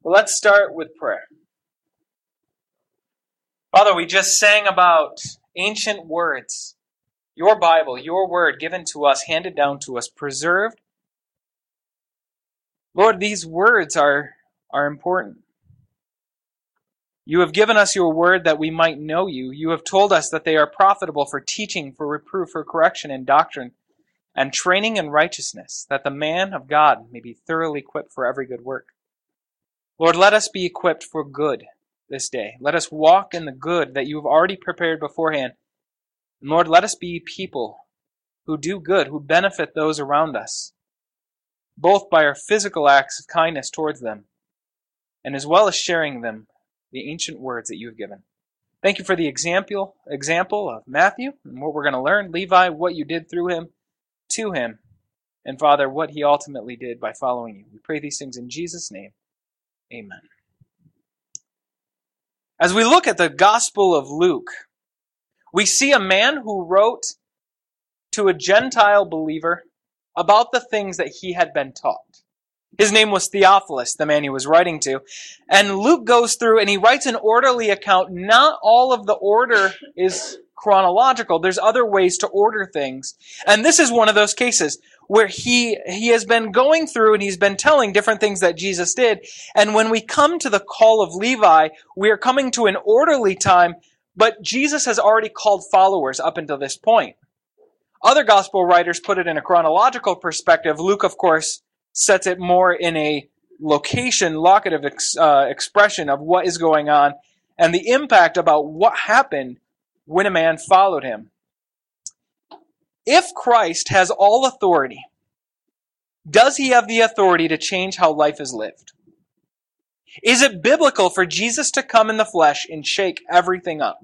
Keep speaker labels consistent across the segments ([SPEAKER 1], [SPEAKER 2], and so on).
[SPEAKER 1] Well, let's start with prayer. Father, we just sang about ancient words. Your Bible, your word given to us, handed down to us, preserved. Lord, these words are important. You have given us your word that we might know you. You have told us that they are profitable for teaching, for reproof, for correction in doctrine, and training in righteousness, that the man of God may be thoroughly equipped for every good work. Lord, let us be equipped for good this day. Let us walk in the good that you have already prepared beforehand. And Lord, let us be people who do good, who benefit those around us, both by our physical acts of kindness towards them, and as well as sharing them the ancient words that you have given. Thank you for the example of Matthew and what we're going to learn, Levi, what you did through him, to him, and Father, what he ultimately did by following you. We pray these things in Jesus' name. Amen. As we look at the Gospel of Luke, we see a man who wrote to a Gentile believer about the things that he had been taught. His name was Theophilus, the man he was writing to. And Luke goes through and he writes an orderly account. Not all of the order is chronological. There's other ways to order things. And this is one of those cases where he has been going through and he's been telling different things that Jesus did. And when we come to the call of Levi, we are coming to an orderly time, but Jesus has already called followers up until this point. Other gospel writers put it in a chronological perspective. Luke, of course, sets it more in a locative expression of what is going on and the impact about what happened when a man followed him. If Christ has all authority, does he have the authority to change how life is lived? Is it biblical for Jesus to come in the flesh and shake everything up?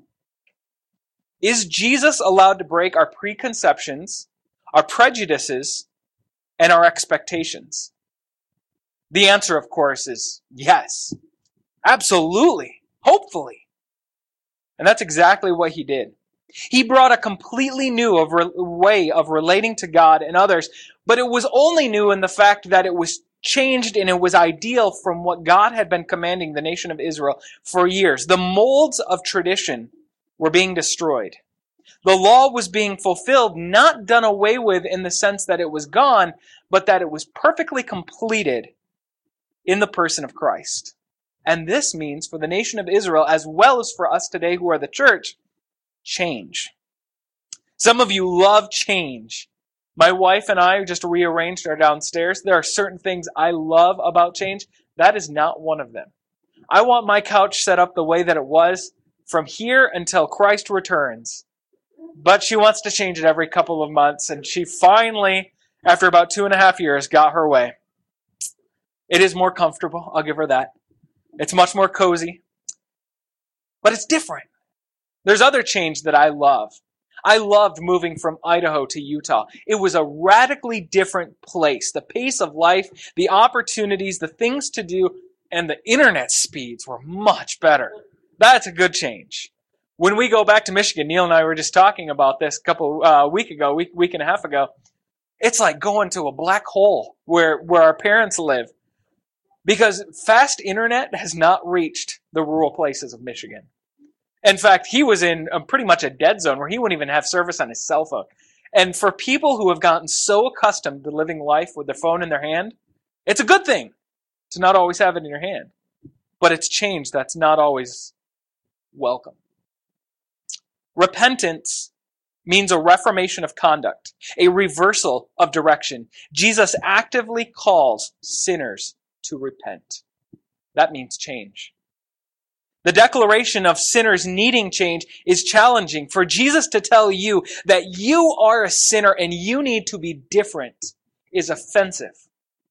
[SPEAKER 1] Is Jesus allowed to break our preconceptions, our prejudices, and our expectations? The answer, of course, is yes. Absolutely. Hopefully. And that's exactly what he did. He brought a completely new way of relating to God and others, but it was only new in the fact that it was changed and it was ideal from what God had been commanding the nation of Israel for years. The molds of tradition were being destroyed. The law was being fulfilled, not done away with in the sense that it was gone, but that it was perfectly completed in the person of Christ. And this means for the nation of Israel, as well as for us today who are the church, change. Some of you love change. My wife and I just rearranged our downstairs. There are certain things I love about change. That is not one of them. I want my couch set up the way that it was from here until Christ returns. But she wants to change it every couple of months, and she finally, after about 2.5 years, got her way. It is more comfortable, I'll give her that. It's much more cozy. But it's different. There's other change that I love. I loved moving from Idaho to Utah. It was a radically different place. The pace of life, the opportunities, the things to do, and the internet speeds were much better. That's a good change. When we go back to Michigan, Neil and I were just talking about this a week and a half ago. It's like going to a black hole where our parents live. Because fast internet has not reached the rural places of Michigan. In fact, he was in pretty much a dead zone where he wouldn't even have service on his cell phone. And for people who have gotten so accustomed to living life with their phone in their hand, it's a good thing to not always have it in your hand. But it's change that's not always welcome. Repentance means a reformation of conduct, a reversal of direction. Jesus actively calls sinners to repent. That means change. The declaration of sinners needing change is challenging. For Jesus to tell you that you are a sinner and you need to be different is offensive,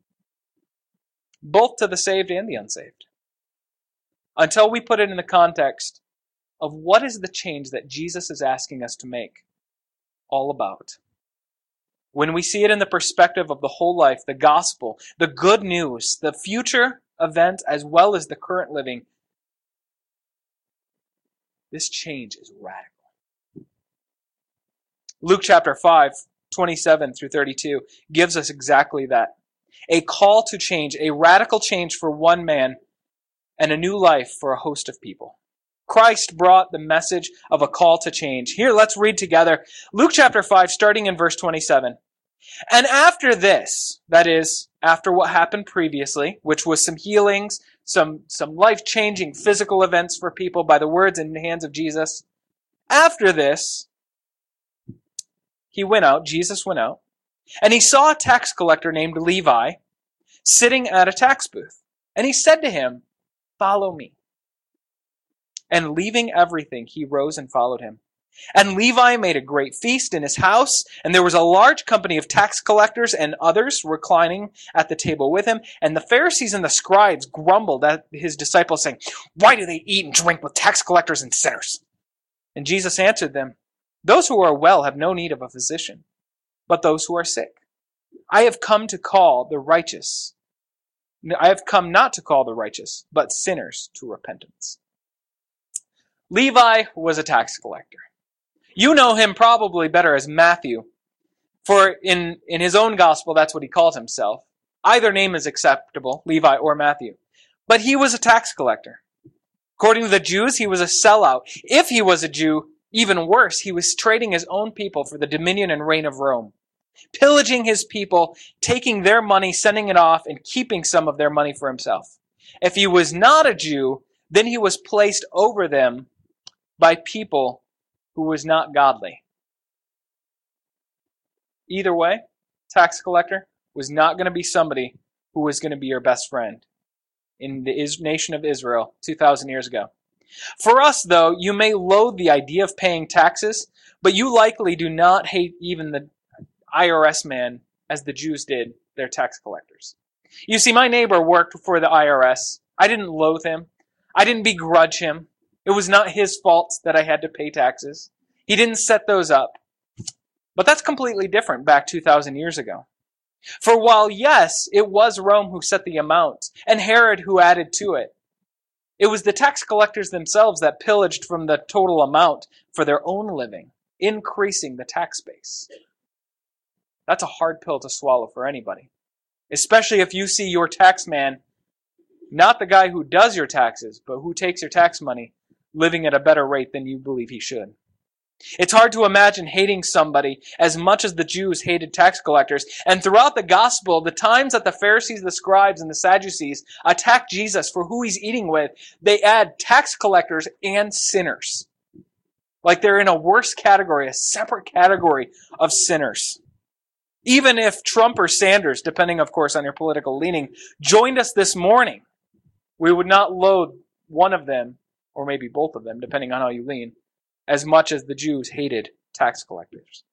[SPEAKER 1] both to the saved and the unsaved. Until we put it in the context of what is the change that Jesus is asking us to make all about. When we see it in the perspective of the whole life, the gospel, the good news, the future event as well as the current living, this change is radical. Luke chapter 5, 27 through 32 gives us exactly that. A call to change, a radical change for one man and a new life for a host of people. Christ brought the message of a call to change. Here, let's read together Luke chapter 5, starting in verse 27. And after this, that is, after what happened previously, which was some healings, some life-changing physical events for people by the words and hands of Jesus, after this, Jesus went out, and he saw a tax collector named Levi sitting at a tax booth. And he said to him, "Follow me." And leaving everything, he rose and followed him. And Levi made a great feast in his house, and there was a large company of tax collectors and others reclining at the table with him. And the Pharisees and the scribes grumbled at his disciples, saying, "Why do they eat and drink with tax collectors and sinners?" And Jesus answered them, "Those who are well have no need of a physician, but those who are sick. I have come not to call the righteous, but sinners to repentance." Levi was a tax collector. You know him probably better as Matthew, for in his own gospel, that's what he calls himself. Either name is acceptable, Levi or Matthew. But he was a tax collector. According to the Jews, he was a sellout. If he was a Jew, even worse, he was trading his own people for the dominion and reign of Rome, pillaging his people, taking their money, sending it off, and keeping some of their money for himself. If he was not a Jew, then he was placed over them by people who was not godly. Either way, tax collector was not going to be somebody who was going to be your best friend in the nation of Israel 2,000 years ago. For us, though, you may loathe the idea of paying taxes, but you likely do not hate even the IRS man as the Jews did their tax collectors. You see, my neighbor worked for the IRS. I didn't loathe him. I didn't begrudge him. It was not his fault that I had to pay taxes. He didn't set those up. But that's completely different back 2,000 years ago. For while, yes, it was Rome who set the amount, and Herod who added to it, it was the tax collectors themselves that pillaged from the total amount for their own living, increasing the tax base. That's a hard pill to swallow for anybody, especially if you see your tax man, not the guy who does your taxes, but who takes your tax money, living at a better rate than you believe he should. It's hard to imagine hating somebody as much as the Jews hated tax collectors. And throughout the gospel, the times that the Pharisees, the scribes, and the Sadducees attack Jesus for who he's eating with, they add tax collectors and sinners. Like they're in a worse category, a separate category of sinners. Even if Trump or Sanders, depending of course on your political leaning, joined us this morning, we would not loathe one of them, or maybe both of them, depending on how you lean, as much as the Jews hated tax collectors.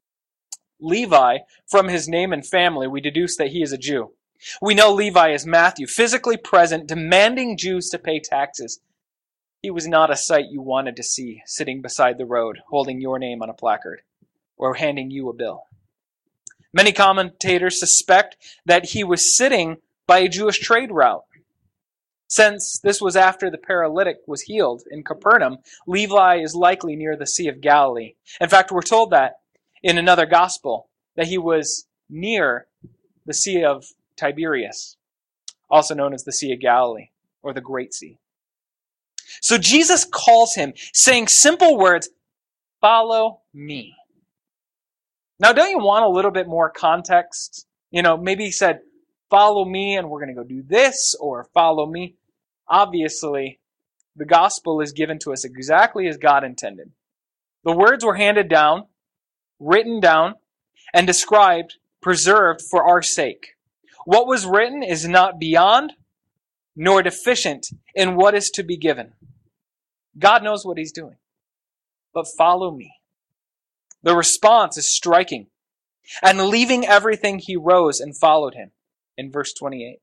[SPEAKER 1] Levi, from his name and family, we deduce that he is a Jew. We know Levi is Matthew, physically present, demanding Jews to pay taxes. He was not a sight you wanted to see, sitting beside the road, holding your name on a placard, or handing you a bill. Many commentators suspect that he was sitting by a Jewish trade route. Since this was after the paralytic was healed in Capernaum, Levi is likely near the Sea of Galilee. In fact, we're told that in another gospel, that he was near the Sea of Tiberias, also known as the Sea of Galilee, or the Great Sea. So Jesus calls him, saying simple words, "Follow me." Now, don't you want a little bit more context? Maybe he said, "Follow me, and we're going to go do this," or "Follow me." Obviously, the gospel is given to us exactly as God intended. The words were handed down, written down, and described, preserved for our sake. What was written is not beyond nor deficient in what is to be given. God knows what he's doing. But follow me. The response is striking. And leaving everything, he rose and followed him. In verse 28.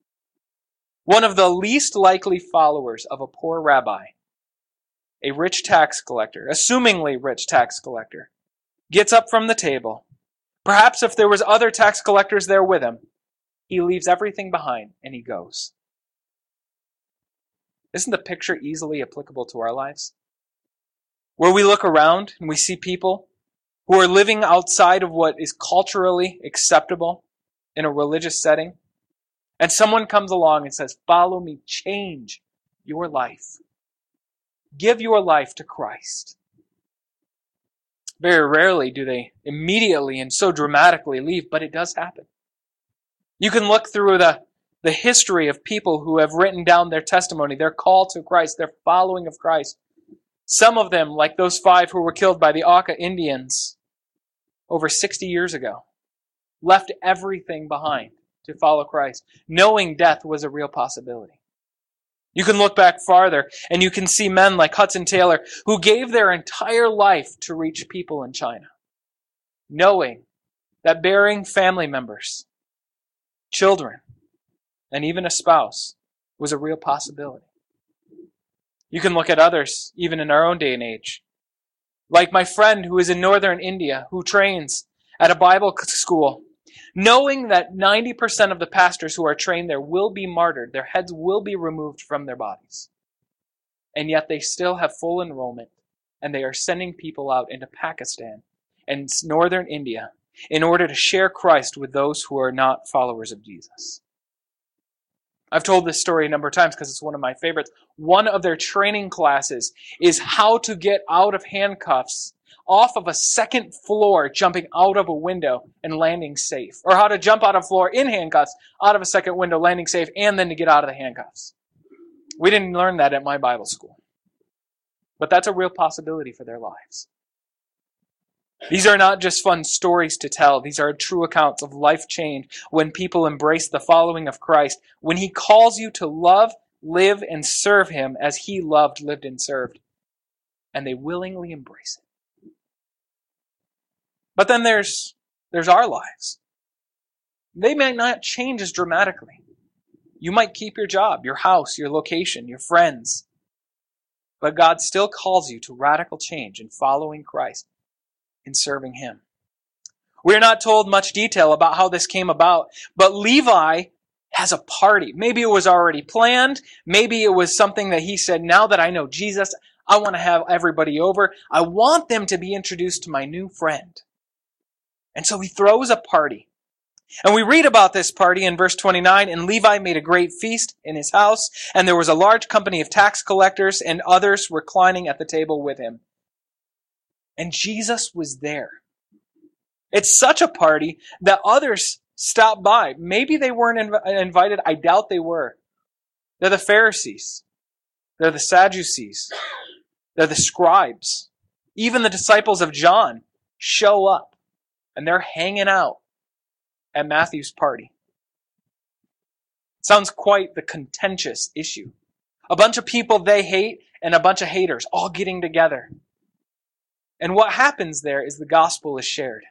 [SPEAKER 1] One of the least likely followers of a poor rabbi, a rich tax collector, assumingly rich tax collector, gets up from the table. Perhaps if there was other tax collectors there with him, he leaves everything behind and he goes. Isn't the picture easily applicable to our lives? Where we look around and we see people who are living outside of what is culturally acceptable in a religious setting, and someone comes along and says, "Follow me, change. your life. Give your life to Christ. Very rarely do they immediately and so dramatically leave, but it does happen. You can look through the history of people who have written down their testimony, their call to Christ, their following of Christ. Some of them, like those 5 who were killed by the Auca Indians over 60 years ago, left everything behind to follow Christ, knowing death was a real possibility. You can look back farther and you can see men like Hudson Taylor who gave their entire life to reach people in China, knowing that bearing family members, children, and even a spouse was a real possibility. You can look at others, even in our own day and age, like my friend who is in northern India, who trains at a Bible school, knowing that 90% of the pastors who are trained there will be martyred, their heads will be removed from their bodies. And yet they still have full enrollment, and they are sending people out into Pakistan and northern India in order to share Christ with those who are not followers of Jesus. I've told this story a number of times because it's one of my favorites. One of their training classes is how to get out of handcuffs off of a second floor, jumping out of a window and landing safe. Or how to jump out of a floor in handcuffs, out of a second window, landing safe, and then to get out of the handcuffs. We didn't learn that at my Bible school. But that's a real possibility for their lives. These are not just fun stories to tell. These are true accounts of life change when people embrace the following of Christ, when He calls you to love, live, and serve Him as He loved, lived, and served. And they willingly embrace it. But then there's our lives. They may not change as dramatically. You might keep your job, your house, your location, your friends. But God still calls you to radical change in following Christ, in serving Him. We're not told much detail about how this came about, but Levi has a party. Maybe it was already planned. Maybe it was something that he said, now that I know Jesus, I want to have everybody over. I want them to be introduced to my new friend. And so he throws a party. And we read about this party in verse 29, and Levi made a great feast in his house, and there was a large company of tax collectors and others reclining at the table with him. And Jesus was there. It's such a party that others stopped by. Maybe they weren't invited. I doubt they were. They're the Pharisees. They're the Sadducees. They're the scribes. Even the disciples of John show up, and they're hanging out at Matthew's party. Sounds quite the contentious issue. A bunch of people they hate and a bunch of haters all getting together. And what happens there is the gospel is shared.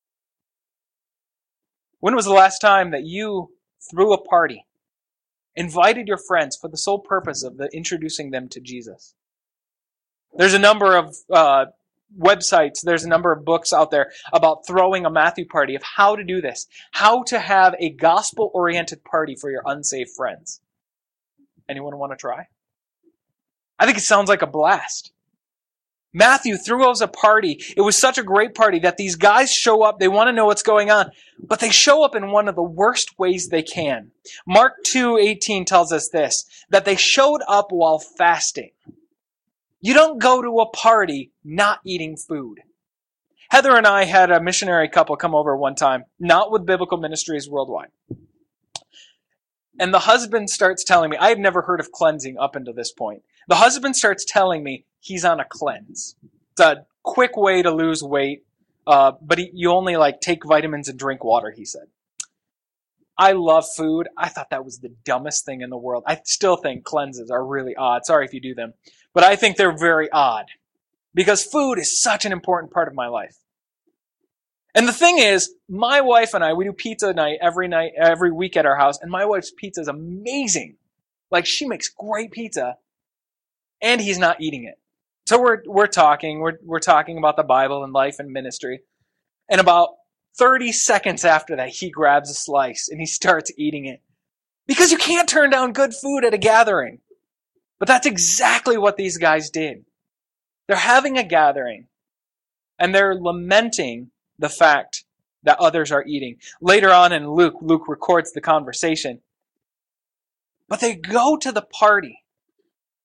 [SPEAKER 1] When was the last time that you threw a party, invited your friends for the sole purpose of introducing them to Jesus? There's a number of websites, there's a number of books out there about throwing a Matthew party, of how to do this, how to have a gospel-oriented party for your unsaved friends. Anyone want to try? I think it sounds like a blast. Matthew threw us a party. It was such a great party that these guys show up. They want to know what's going on, but they show up in one of the worst ways they can. Mark 2:18 tells us this, that they showed up while fasting. You don't go to a party not eating food. Heather and I had a missionary couple come over one time, not with Biblical Ministries Worldwide. And the husband starts telling me, I had never heard of cleansing up until this point. The husband starts telling me he's on a cleanse. It's a quick way to lose weight, but you only take vitamins and drink water, he said. I love food. I thought that was the dumbest thing in the world. I still think cleanses are really odd. Sorry if you do them. But I think they're very odd because food is such an important part of my life. And the thing is, my wife and I, we do pizza night, every week at our house, and my wife's pizza is amazing. She makes great pizza, and he's not eating it. So we're talking about the Bible and life and ministry. And about 30 seconds after that, he grabs a slice and he starts eating it. Because you can't turn down good food at a gathering. But that's exactly what these guys did. They're having a gathering, and they're lamenting the fact that others are eating. Later on in Luke records the conversation. But they go to the party,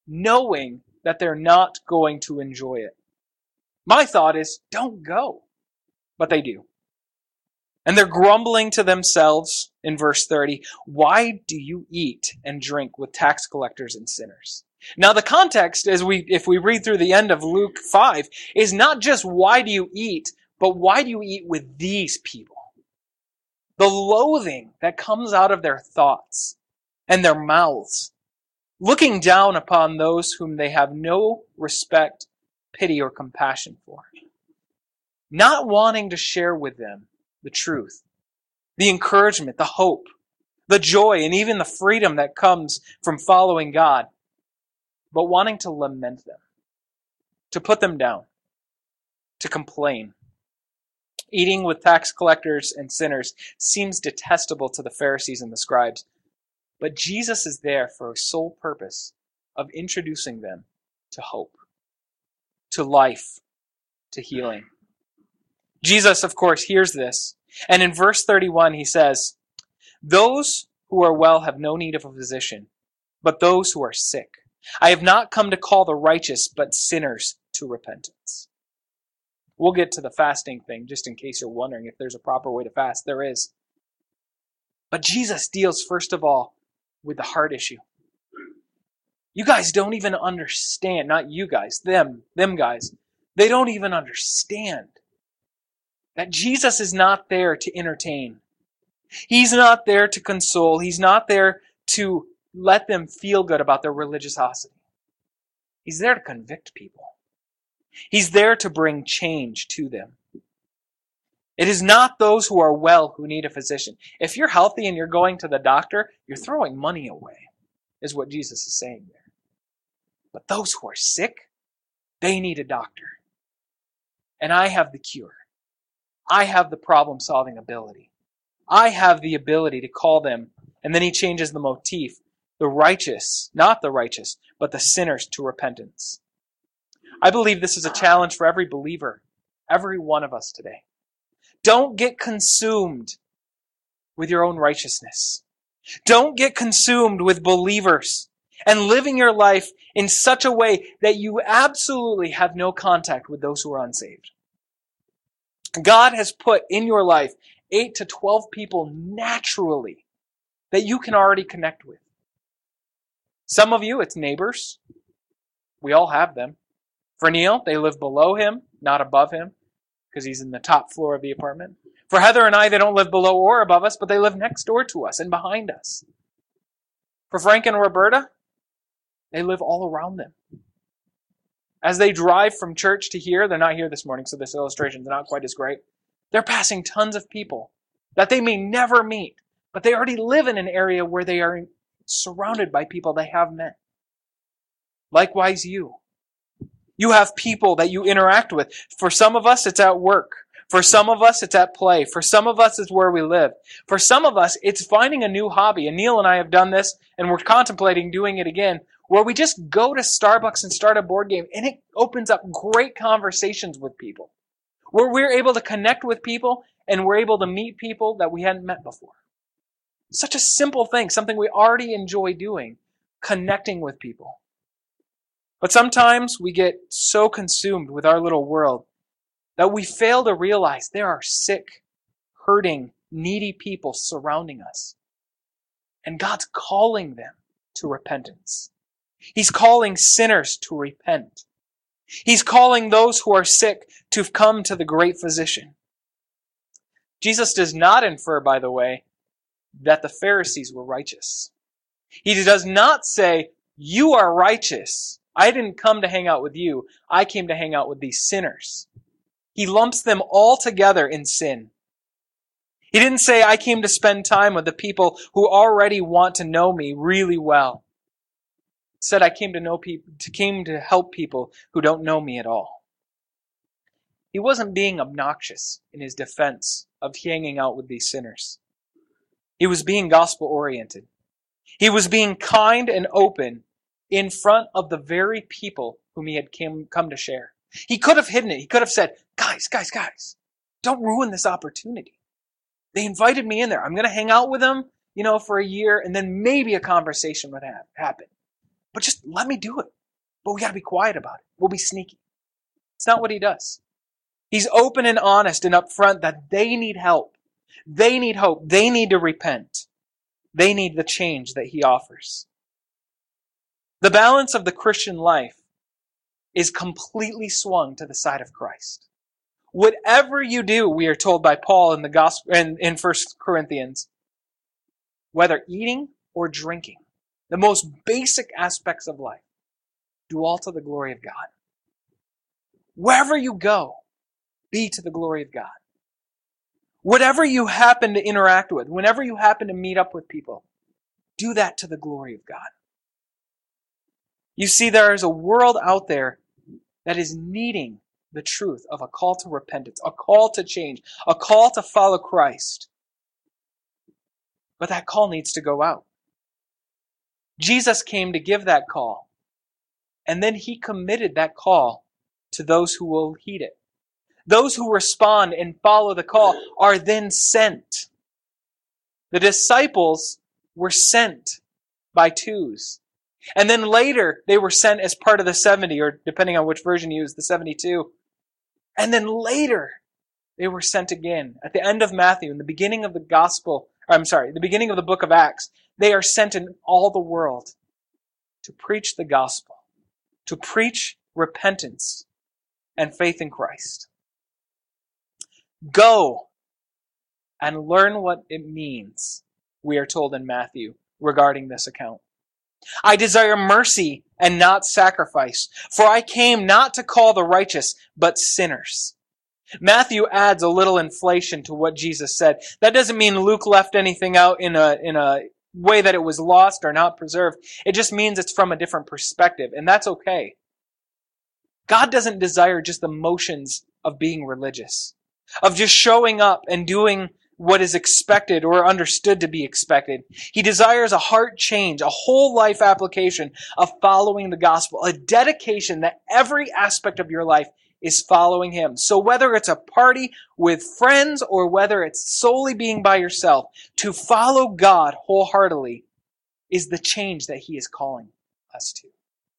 [SPEAKER 1] knowing that they're not going to enjoy it. My thought is, don't go. But they do. And they're grumbling to themselves in verse 30, why do you eat and drink with tax collectors and sinners? Now the context, if we read through the end of Luke 5, is not just why do you eat, but why do you eat with these people? The loathing that comes out of their thoughts and their mouths, looking down upon those whom they have no respect, pity, or compassion for. Not wanting to share with them the truth, the encouragement, the hope, the joy, and even the freedom that comes from following God, but wanting to lament them, to put them down, to complain. Eating with tax collectors and sinners seems detestable to the Pharisees and the scribes, but Jesus is there for a sole purpose of introducing them to hope, to life, to healing. Jesus, of course, hears this, and in verse 31 he says, those who are well have no need of a physician, but those who are sick. I have not come to call the righteous, but sinners to repentance. We'll get to the fasting thing, just in case you're wondering if there's a proper way to fast. There is. But Jesus deals, first of all, with the heart issue. You guys don't even understand, not you guys, them guys. They don't even understand that Jesus is not there to entertain. He's not there to console. He's not there to let them feel good about their religiosity. He's there to convict people. He's there to bring change to them. It is not those who are well who need a physician. If you're healthy and you're going to the doctor, you're throwing money away, is what Jesus is saying there. But those who are sick, they need a doctor. And I have the cure. I have the problem-solving ability. I have the ability to call them, and then he changes the motif, the righteous, not the righteous, but the sinners to repentance. I believe this is a challenge for every believer, every one of us today. Don't get consumed with your own righteousness. Don't get consumed with believers and living your life in such a way that you absolutely have no contact with those who are unsaved. God has put in your life 8 to 12 people naturally that you can already connect with. Some of you, it's neighbors. We all have them. For Neil, they live below him, not above him, because he's in the top floor of the apartment. For Heather and I, they don't live below or above us, but they live next door to us and behind us. For Frank and Roberta, they live all around them. As they drive from church to here, they're not here this morning, so this illustration is not quite as great. They're passing tons of people that they may never meet, but they already live in an area where they are surrounded by people they have met. Likewise, you. You have people that you interact with. For some of us, it's at work. For some of us, it's at play. For some of us, it's where we live. For some of us, it's finding a new hobby. And Neil and I have done this, and we're contemplating doing it again, where we just go to Starbucks and start a board game, and it opens up great conversations with people, where we're able to connect with people, and we're able to meet people that we hadn't met before. Such a simple thing, something we already enjoy doing, connecting with people. But sometimes we get so consumed with our little world that we fail to realize there are sick, hurting, needy people surrounding us. And God's calling them to repentance. He's calling sinners to repent. He's calling those who are sick to come to the great physician. Jesus does not infer, by the way, that the Pharisees were righteous. He does not say, you are righteous. I didn't come to hang out with you. I came to hang out with these sinners. He lumps them all together in sin. He didn't say, I came to spend time with the people who already want to know me really well. He said, I came to help people who don't know me at all. He wasn't being obnoxious in his defense of hanging out with these sinners. He was being gospel-oriented. He was being kind and open in front of the very people whom he had come to share. He could have hidden it. He could have said, guys, don't ruin this opportunity. They invited me in there. I'm going to hang out with them, for a year, and then maybe a conversation would happen. But just let me do it. but we got to be quiet about it. We'll be sneaky. It's not what he does. He's open and honest and upfront that they need help. They need hope. They need to repent. They need the change that he offers. The balance of the Christian life is completely swung to the side of Christ. Whatever you do, we are told by Paul in the gospel in 1 Corinthians, whether eating or drinking, the most basic aspects of life, do all to the glory of God. Wherever you go, be to the glory of God. Whatever you happen to interact with, whenever you happen to meet up with people, do that to the glory of God. You see, there is a world out there that is needing the truth of a call to repentance, a call to change, a call to follow Christ. But that call needs to go out. Jesus came to give that call, and then he committed that call to those who will heed it. Those who respond and follow the call are then sent. The disciples were sent by twos. And then later, they were sent as part of the 70, or depending on which version you use, the 72. And then later, they were sent again. At the end of Matthew, in the beginning of the the beginning of the book of Acts, they are sent in all the world to preach the gospel, to preach repentance and faith in Christ. Go and learn what it means, we are told in Matthew regarding this account. I desire mercy and not sacrifice, for I came not to call the righteous, but sinners. Matthew adds a little inflation to what Jesus said. That doesn't mean Luke left anything out in a way that it was lost or not preserved. It just means it's from a different perspective, and that's okay. God doesn't desire just the motions of being religious, of just showing up and doing what is expected or understood to be expected. He desires a heart change, a whole life application of following the gospel, a dedication that every aspect of your life is following him. So whether it's a party with friends or whether it's solely being by yourself, to follow God wholeheartedly is the change that he is calling us to.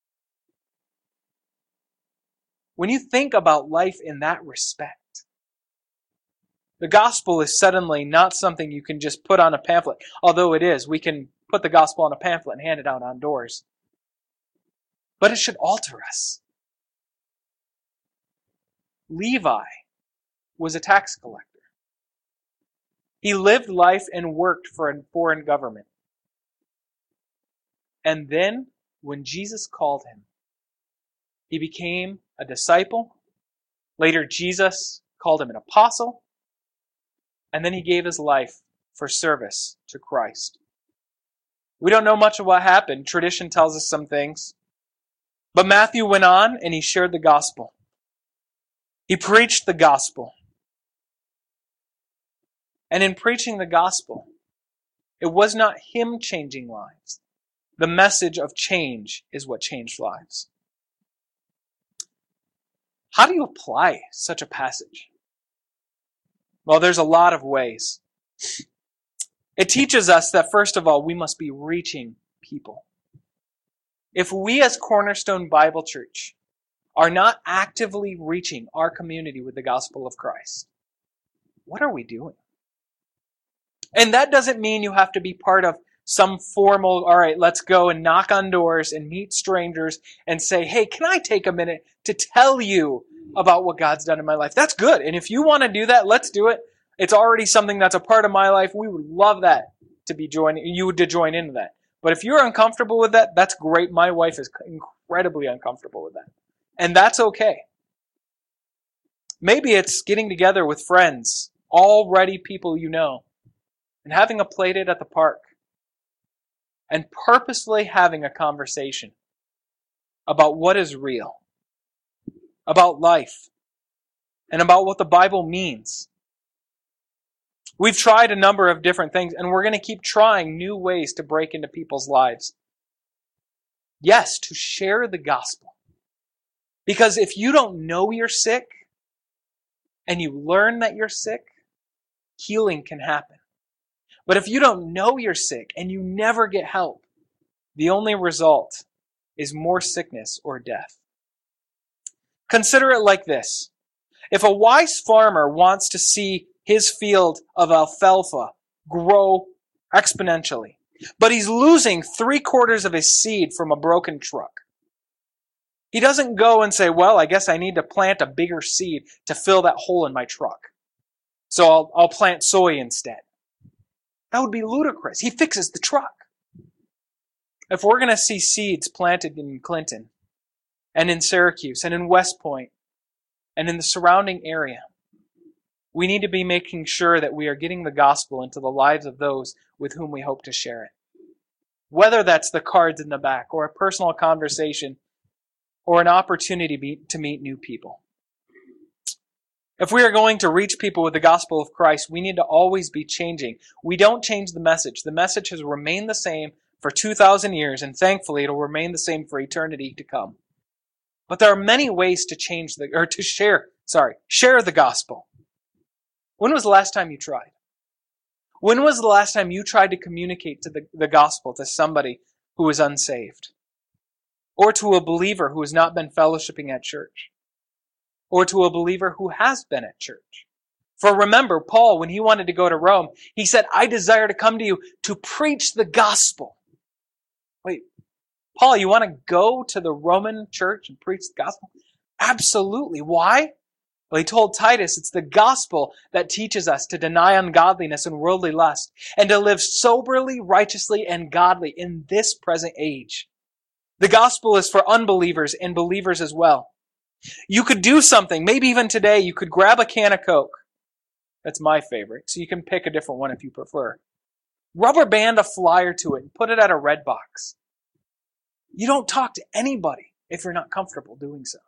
[SPEAKER 1] When you think about life in that respect, the gospel is suddenly not something you can just put on a pamphlet, although it is. We can put the gospel on a pamphlet and hand it out on doors. But it should alter us. Levi was a tax collector. He lived life and worked for a foreign government. And then, when Jesus called him, he became a disciple. Later, Jesus called him an apostle. And then he gave his life for service to Christ. We don't know much of what happened. Tradition tells us some things. But Matthew went on and he shared the gospel. He preached the gospel. And in preaching the gospel, it was not him changing lives. The message of change is what changed lives. How do you apply such a passage? Well, there's a lot of ways. It teaches us that, first of all, we must be reaching people. If we as Cornerstone Bible Church are not actively reaching our community with the gospel of Christ, what are we doing? And that doesn't mean you have to be part of some formal, all right, let's go and knock on doors and meet strangers and say, hey, can I take a minute to tell you about what God's done in my life? That's good. And if you want to do that, let's do it. It's already something that's a part of my life. We would love that to join into that. But if you're uncomfortable with that, that's great. My wife is incredibly uncomfortable with that. And that's okay. Maybe it's getting together with friends, already people you know, and having a play date at the park, and purposely having a conversation about what is real, about life, and about what the Bible means. We've tried a number of different things, and we're going to keep trying new ways to break into people's lives. Yes, to share the gospel. Because if you don't know you're sick, and you learn that you're sick, healing can happen. But if you don't know you're sick, and you never get help, the only result is more sickness or death. Consider it like this. If a wise farmer wants to see his field of alfalfa grow exponentially, but he's losing 3/4 of his seed from a broken truck, he doesn't go and say, well, I guess I need to plant a bigger seed to fill that hole in my truck. So I'll plant soy instead. That would be ludicrous. He fixes the truck. If we're going to see seeds planted in Clinton and in Syracuse and in West Point and in the surrounding area, we need to be making sure that we are getting the gospel into the lives of those with whom we hope to share it. Whether that's the cards in the back or a personal conversation or an opportunity to meet new people. If we are going to reach people with the gospel of Christ, we need to always be changing. We don't change the message. The message has remained the same for 2,000 years, and thankfully it'll remain the same for eternity to come. But there are many ways to share the gospel. When was the last time you tried? When was the last time you tried to communicate to the gospel to somebody who is unsaved? Or to a believer who has not been fellowshipping at church? Or to a believer who has been at church? For remember, Paul, when he wanted to go to Rome, he said, I desire to come to you to preach the gospel. Wait, Paul, you want to go to the Roman church and preach the gospel? Absolutely. Why? Well, he told Titus, it's the gospel that teaches us to deny ungodliness and worldly lust and to live soberly, righteously, and godly in this present age. The gospel is for unbelievers and believers as well. You could do something, maybe even today, you could grab a can of Coke. That's my favorite, so you can pick a different one if you prefer. Rubber band a flyer to it and put it at a red box. You don't talk to anybody if you're not comfortable doing so.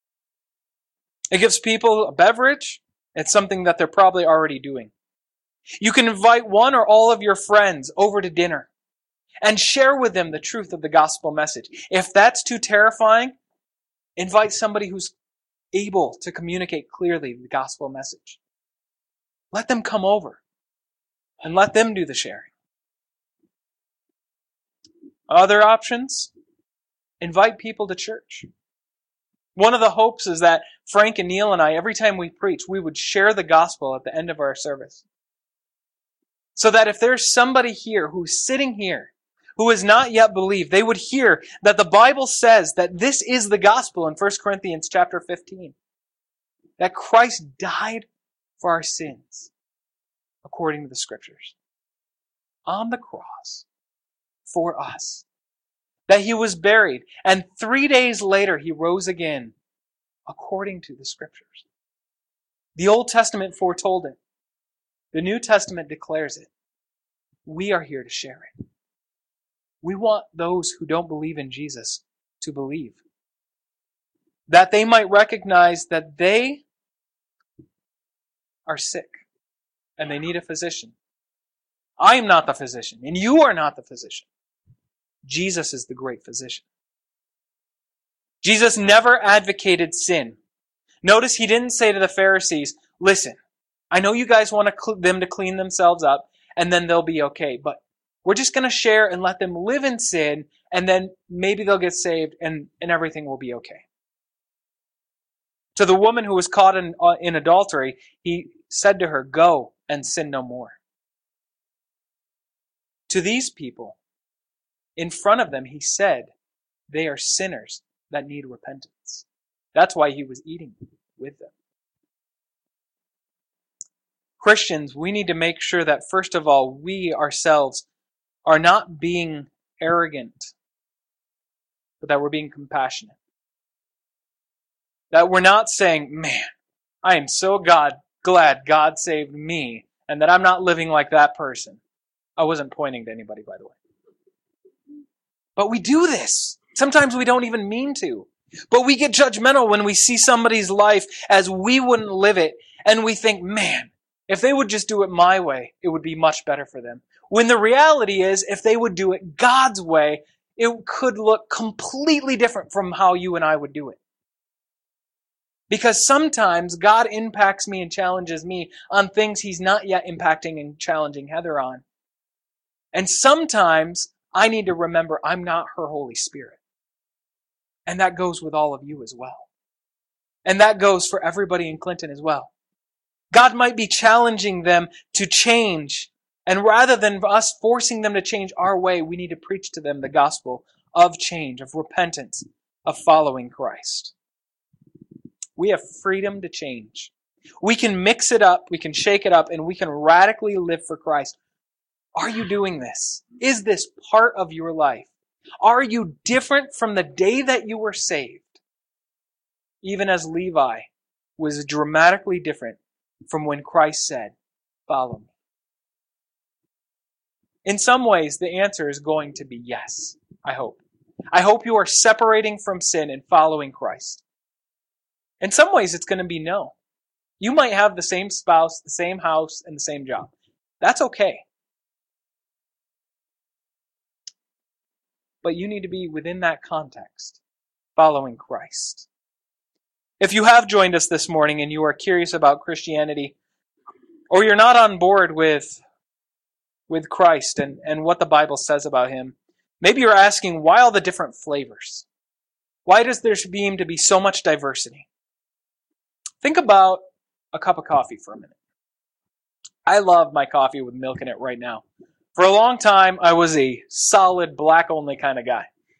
[SPEAKER 1] It gives people a beverage. It's something that they're probably already doing. You can invite one or all of your friends over to dinner and share with them the truth of the gospel message. If that's too terrifying, invite somebody who's able to communicate clearly the gospel message. Let them come over and let them do the sharing. Other options? Invite people to church. One of the hopes is that Frank and Neil and I, every time we preach, we would share the gospel at the end of our service. So that if there's somebody here who's sitting here who has not yet believed, they would hear that the Bible says that this is the gospel in 1 Corinthians chapter 15. That Christ died for our sins, according to the Scriptures, on the cross for us. That he was buried, and 3 days later he rose again, according to the Scriptures. The Old Testament foretold it. The New Testament declares it. We are here to share it. We want those who don't believe in Jesus to believe. That they might recognize that they are sick and they need a physician. I am not the physician, and you are not the physician. Jesus is the great physician. Jesus never advocated sin. Notice he didn't say to the Pharisees, listen, I know you guys want them to clean themselves up and then they'll be okay, but we're just going to share and let them live in sin and then maybe they'll get saved and everything will be okay. To the woman who was caught in adultery, he said to her, go and sin no more. To these people, in front of them, he said, they are sinners that need repentance. That's why he was eating with them. Christians, we need to make sure that, first of all, we ourselves are not being arrogant, but that we're being compassionate. That we're not saying, man, I am so glad God saved me, and that I'm not living like that person. I wasn't pointing to anybody, by the way. But we do this. Sometimes we don't even mean to. But we get judgmental when we see somebody's life as we wouldn't live it. And we think, man, if they would just do it my way, it would be much better for them. When the reality is, if they would do it God's way, it could look completely different from how you and I would do it. Because sometimes God impacts me and challenges me on things He's not yet impacting and challenging Heather on. And sometimes I need to remember I'm not her Holy Spirit. And that goes with all of you as well. And that goes for everybody in Clinton as well. God might be challenging them to change. And rather than us forcing them to change our way, we need to preach to them the gospel of change, of repentance, of following Christ. We have freedom to change. We can mix it up, we can shake it up, and we can radically live for Christ. Are you doing this? Is this part of your life? Are you different from the day that you were saved? Even as Levi was dramatically different from when Christ said, "Follow me." In some ways, the answer is going to be yes, I hope. I hope you are separating from sin and following Christ. In some ways, it's going to be no. You might have the same spouse, the same house, and the same job. That's okay. But you need to be within that context, following Christ. If you have joined us this morning and you are curious about Christianity, or you're not on board with Christ and what the Bible says about him, maybe you're asking, why all the different flavors? Why does there seem to be so much diversity? Think about a cup of coffee for a minute. I love my coffee with milk in it right now. For a long time, I was a solid black-only kind of guy.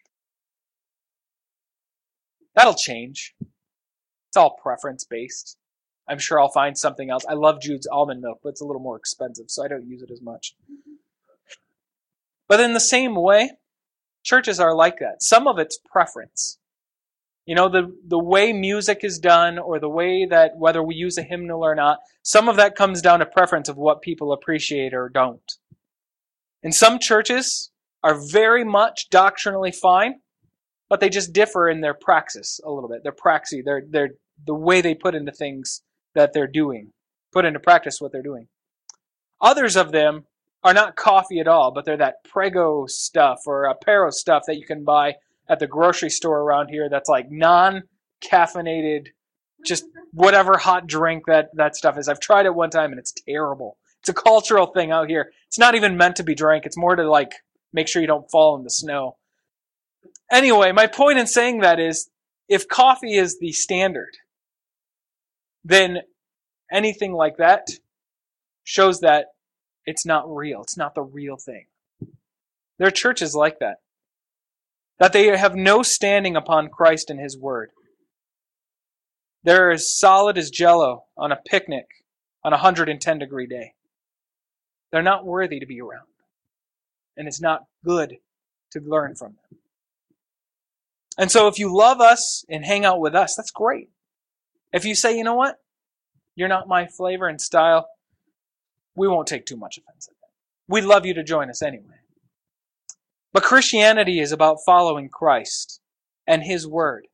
[SPEAKER 1] That'll change. It's all preference-based. I'm sure I'll find something else. I love Jude's almond milk, but it's a little more expensive, so I don't use it as much. But in the same way, churches are like that. Some of it's preference. You know, the way music is done, or the way that whether we use a hymnal or not, some of that comes down to preference of what people appreciate or don't. And some churches are very much doctrinally fine, but they just differ in their praxis a little bit. Their praxis, their the way they put into things that they're doing, put into practice what they're doing. Others of them are not coffee at all, but they're that Prego stuff or Apero stuff that you can buy at the grocery store around here that's like non-caffeinated, just whatever hot drink that stuff is. I've tried it one time and it's terrible. It's a cultural thing out here. It's not even meant to be drank. It's more to like make sure you don't fall in the snow. Anyway, my point in saying that is, if coffee is the standard, then anything like that shows that it's not real. It's not the real thing. There are churches like that they have no standing upon Christ and his word. They're as solid as Jell-O on a picnic on a 110-degree day. They're not worthy to be around. And it's not good to learn from them. And so if you love us and hang out with us, that's great. If you say, you know what? You're not my flavor and style, we won't take too much offense at that. We'd love you to join us anyway. But Christianity is about following Christ and his word.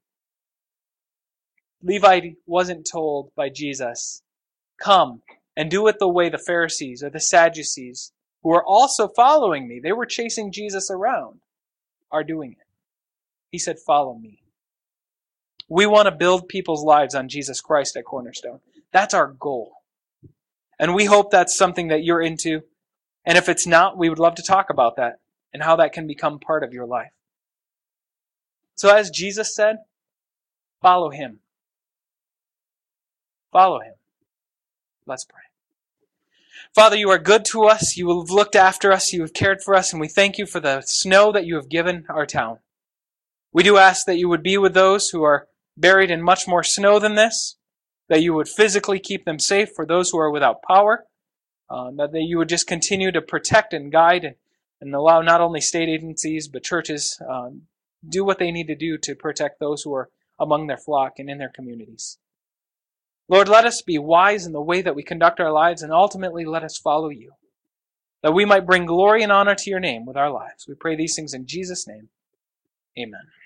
[SPEAKER 1] Levi wasn't told by Jesus, come and do it the way the Pharisees or the Sadducees, who are also following me, they were chasing Jesus around, are doing it. He said, follow me. We want to build people's lives on Jesus Christ at Cornerstone. That's our goal. And we hope that's something that you're into. And if it's not, we would love to talk about that and how that can become part of your life. So as Jesus said, follow him. Follow him. Let's pray. Father, you are good to us. You have looked after us. You have cared for us. And we thank you for the snow that you have given our town. We do ask that you would be with those who are buried in much more snow than this, that you would physically keep them safe for those who are without power, that you would just continue to protect and guide and allow not only state agencies but churches do what they need to do to protect those who are among their flock and in their communities. Lord, let us be wise in the way that we conduct our lives, and ultimately let us follow you, that we might bring glory and honor to your name with our lives. We pray these things in Jesus' name. Amen.